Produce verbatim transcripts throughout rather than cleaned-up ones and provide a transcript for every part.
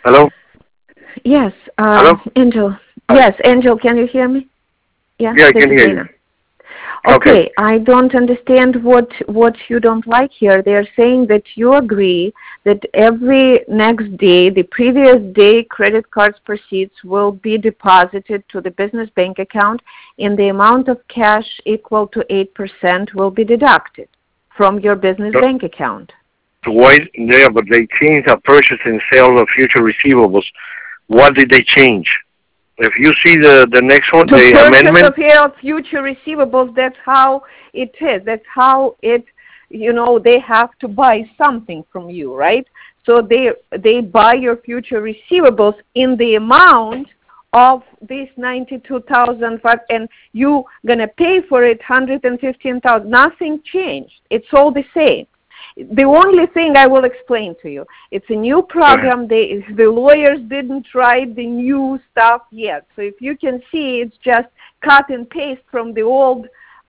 Hello? Yes, uh, Hello? Angel. Hi. Yes, Angel, can you hear me? Yeah, Yeah, I this can is hear you. Dana. Okay. Okay, I don't understand what what you don't like here. They're saying that you agree that every next day, the previous day credit card's proceeds will be deposited to the business bank account, and the amount of cash equal to eight percent will be deducted from your business So, bank account. so why, yeah, but they changed the purchase and sale of future receivables. What did they change? If you see the, the next one, To the purchase amendment, of your future receivables, that's how it is. That's how it, you know, they have to buy something from you, right? So they they buy your future receivables in the amount of this ninety-two thousand five, and you gonna pay for it one hundred fifteen thousand. Nothing changed. It's all the same. The only thing I will explain to you, it's a new program. They, the lawyers didn't write the new stuff yet. So if you can see, it's just cut and paste from the old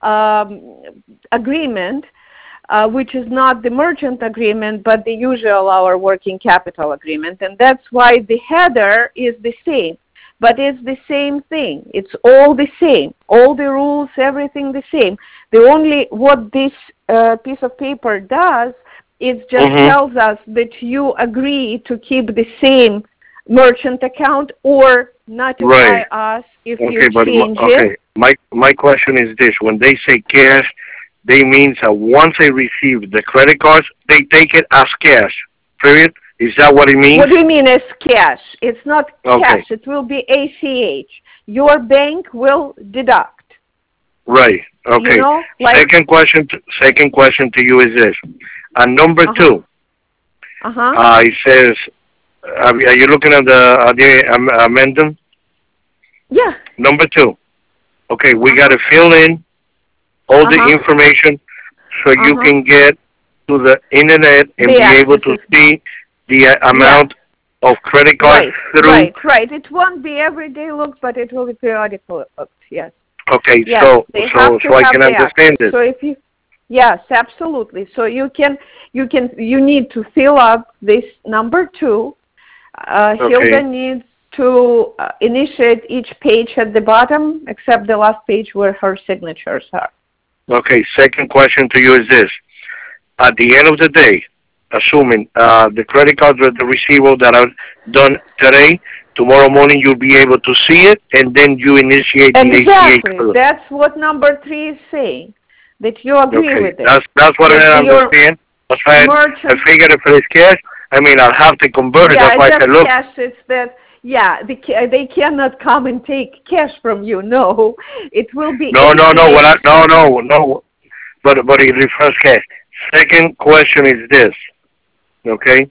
um, agreement, uh, which is not the merchant agreement, but the usual our working capital agreement. And that's why the header is the same. But it's the same thing. It's all the same. All the rules, everything the same. The only what this uh, piece of paper does is just mm-hmm. tells us that you agree to keep the same merchant account or notify Right. us if you Okay, but, change my- it. okay, my, my question is this. When they say cash, they means that once they receive the credit cards, they take it as cash, period? Is that what it means? What do you mean as cash? It's not cash. Okay, It will be A C H. Your bank will deduct. right. You Okay. know, like, Second question, to, second question to you is this. And number uh-huh, two, uh-huh, uh, it says, are are you looking at the, at the am- amendment? yeah, Number two, okay, we got uh-huh, to fill in all the uh-huh, information so you uh-huh. can get to the internet and The be able access to is, see the uh, yeah, amount of credit cards right, through. right, right. It won't be everyday look, but it will be periodical look, yes. Okay, Yes, so they so have to so I have can the understand access. this. So if you, yes, absolutely. So you can, you can, you need to fill up this number two. Uh, Hilda Okay, needs to uh, initiate each page at the bottom, except the last page where her signatures are. okay. Second question to you is this: at the end of the day, assuming uh, the credit cards or the receivable that are done today, tomorrow morning you'll be able to see it, and then you initiate the A C H. Exactly. That's what number three is saying, that you agree Okay, with it, that's that's what that I your understand. That's why I, I merchant, figured if it's cash, I mean I'll have to convert it. yeah, That's why I that's said, look, cash. It's that, yeah, the, they cannot come and take cash from you. No, it will be no, no, no, what I, A C H. no, no, no, but but it refers cash. Second question is this, okay?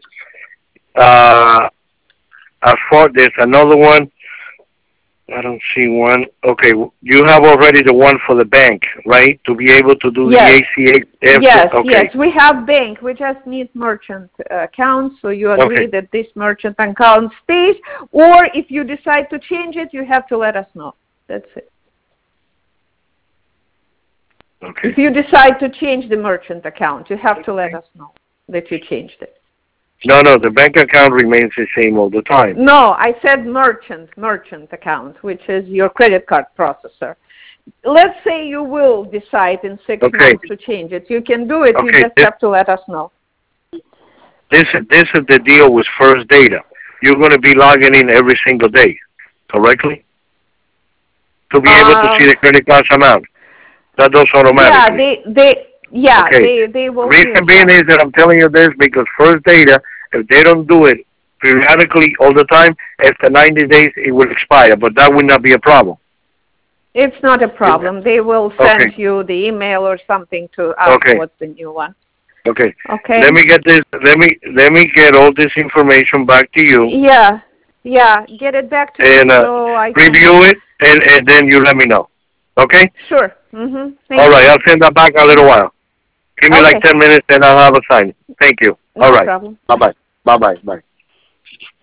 Uh, as far there's another one. I don't see one. Okay, you have already the one for the bank, right? To be able to do the Yes, A C H after. yes, yes. Okay, We have bank. We just need merchant uh, accounts. So you okay, agree that this merchant account stays, or if you decide to change it, you have to let us know. That's it. okay. If you decide to change the merchant account, you have to let us know that you changed it. No, no, the bank account remains the same all the time. No, I said merchant, merchant account, which is your credit card processor. Let's say you will decide in six Okay, months to change it. You can do it. You okay. just This have to let us know. this is this is the deal with First Data. You're going to be logging in every single day, correctly, to be able to see Um, the credit card's amount. That does yeah, automatically. they, they, yeah, Okay. they, they will do Reason it. being Yeah, is that I'm telling you this because First Data, if they don't do it periodically all the time, after ninety days it will expire. But that would not be a problem. it's not a Is problem. They will okay, send you the email or something to ask okay, what's the new one. okay. Let Okay. me get this. Let me let me get all this information back to you Yeah, yeah. Get it back to me and uh, so I can. review it, and, and then you let me know. Okay. Sure. Mhm. All Thank right. you. I'll send that back in a little while. Give me like Okay. ten minutes, and I'll have a sign. Thank you. All No right. problem. Bye bye. Bye bye. Bye.